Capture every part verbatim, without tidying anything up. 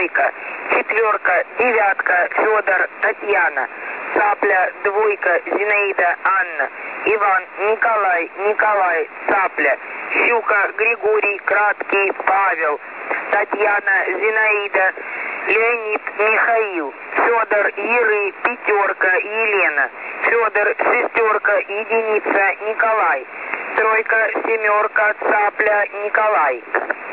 тройка, четверка, девятка, Федор, Татьяна, цапля, двойка, Зинаида, Анна, Иван, Николай, Николай, цапля, щука, Григорий, краткий, Павел, Татьяна, Зинаида, Леонид, Михаил, Федор, Еры, пятерка, Елена, Федор, шестерка, единица, Николай, тройка, семерка, цапля, Николай.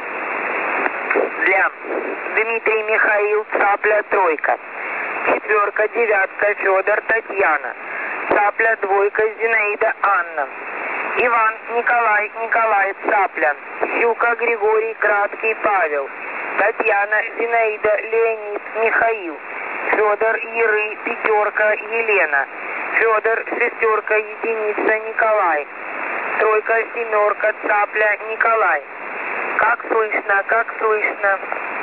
Для Дмитрий, Михаил, цапля, тройка, четверка, девятка, Федор, Татьяна, цапля, двойка, Зинаида, Анна, Иван, Николай, Николай, цапля, щука, Григорий, краткий, Павел, Татьяна, Зинаида, Леонид, Михаил, Федор, Еры, пятерка, Елена, Федор, шестерка, единица, Николай, тройка, семерка, цапля, Николай. Как слышно, как слышно.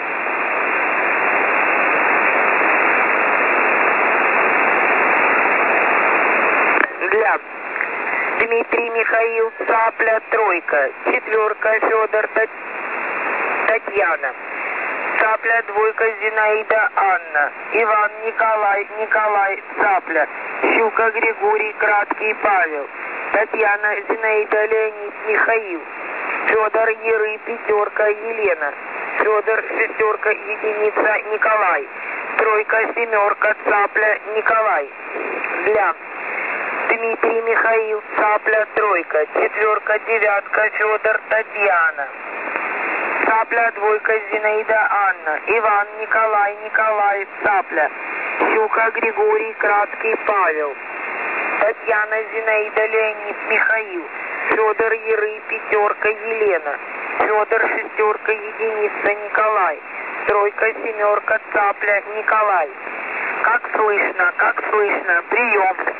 Для Дмитрий, Михаил, цапля, тройка, четверка, Федор, Татьяна, цапля, двойка, Зинаида, Анна, Иван, Николай, Николай, цапля, щука, Григорий, краткий, Павел, Татьяна, Зинаида, Леонид, Михаил, Федор, Еры, пятерка, Елена, Федор, шестерка, единица, Николай, тройка, семерка, цапля, Николай. Для Дмитрий, Михаил, цапля, тройка, четверка, девятка, Федор, Татьяна, цапля, двойка, Зинаида, Анна, Иван, Николай, Николай, цапля, щука, Григорий, краткий, Павел, Татьяна, Зинаида, Леонид, Михаил, Федор, Еры, пятерка, Елена, Федор, шестерка, единица, Николай, тройка, семерка, цапля, Николай. Как слышно, как слышно, прием.